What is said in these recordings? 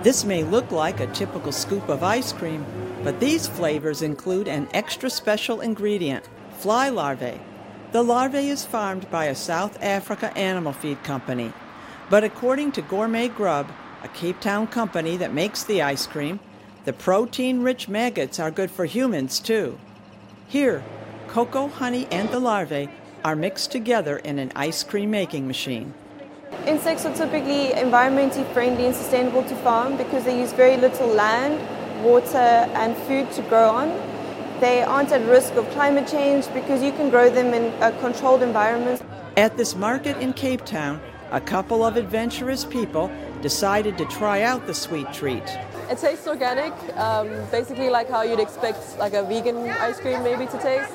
This may look like a typical scoop of ice cream, but these flavors include an extra special ingredient, fly larvae. The larvae is farmed by a South Africa animal feed company. But according to Gourmet Grub, a Cape Town company that makes the ice cream, the protein-rich maggots are good for humans too. Here, cocoa, honey, and the larvae are mixed together in an ice cream making machine. Insects are typically environmentally friendly and sustainable to farm because they use very little land, water, and food to grow on. They aren't at risk of climate change because you can grow them in a controlled environment. At this market in Cape Town, a couple of adventurous people decided to try out the sweet treat. It tastes organic, basically like how you'd expect like a vegan ice cream maybe to taste.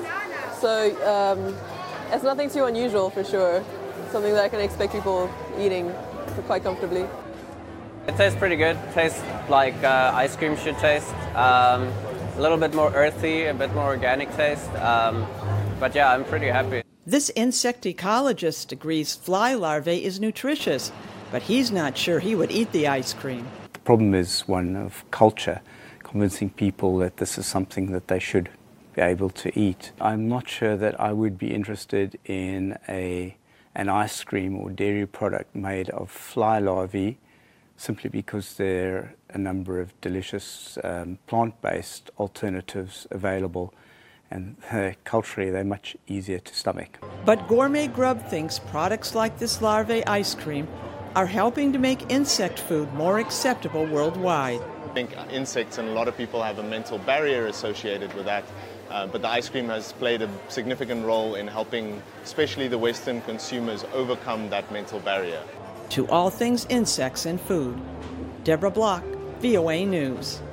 So it's nothing too unusual for sure. Something that I can expect people eating quite comfortably. It tastes pretty good. It tastes like ice cream should taste. A little bit more earthy, a bit more organic taste. But yeah, I'm pretty happy. This insect ecologist agrees fly larvae is nutritious, but he's not sure he would eat the ice cream. The problem is one of culture, convincing people that this is something that they should be able to eat. I'm not sure that I would be interested in an ice cream or dairy product made of fly larvae, simply because there are a number of delicious plant-based alternatives available, and culturally they're much easier to stomach. But Gourmet Grub thinks products like this larvae ice cream are helping to make insect food more acceptable worldwide. I think insects and a lot of people have a mental barrier associated with that. But the ice cream has played a significant role in helping especially the Western consumers overcome that mental barrier. To All Things Insects and Food, Deborah Block, VOA News.